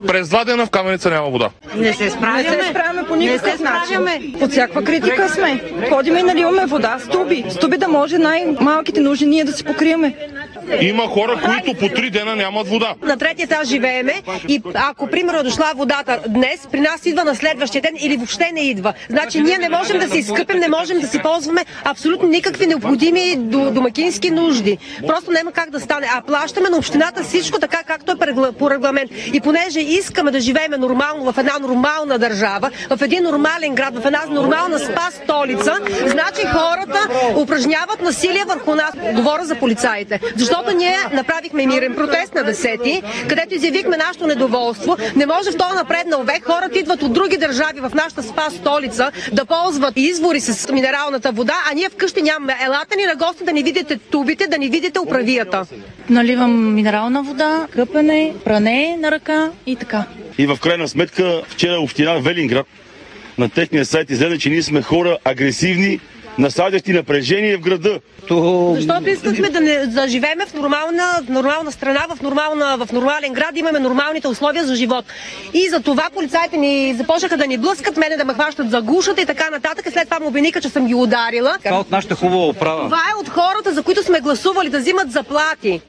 През 2 дена в Каменица няма вода. Не се справяме. Не се справяме по никакъв начин. Под всякаква критика сме. Ходиме и наливаме вода, стуби да може най-малките нужди ние да си покриеме. Има хора, които по 3 дена нямат вода. На третия етаж живееме и ако примерно е дошла водата днес, при нас идва на следващия ден или въобще не идва. Значи ние не можем да си изкъпим, не можем да си ползваме абсолютно никакви необходими домакински нужди. Просто няма как да стане. А плащаме на общината всичко така, както е по регламент. И понеже искаме да живеем нормално в една нормална държава, в един нормален град, в една нормална спа столица, значи хората упражняват насилие върху нас. Говоря за полицаите. Защото ние направихме мирен протест на 10-ти, където изявихме нашето недоволство. Не може в този напреднал век хората идват от други държави в нашата спа столица да ползват извори с минералната вода, а ние вкъщи нямаме. Елате ни на гости да ни видите тубите, да ни видите управията. Наливам минерална вода, къпене, пране на ръка и така. И в крайна сметка вчера община Велинград на техния сайт изгледа, че ние сме хора агресивни, насаждащи напрежение в града. Защото искахме да живеем в нормална страна, в нормален град, имаме нормалните условия за живот. И за това полицаите ни започнаха да ни блъскат, мене да ме хващат за гушата и така нататък. След това му обвиниха, че съм ги ударила. Това от нашата хубава управа. Това е от хората, за които сме гласували да взимат заплати.